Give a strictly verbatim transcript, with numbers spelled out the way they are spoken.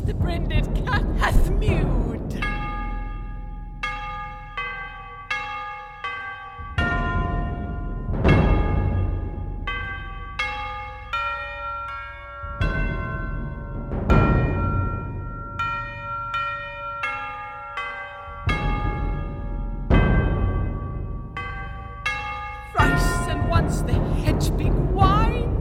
the branded cat hath mewed. Thrice and once the hedge pig whined.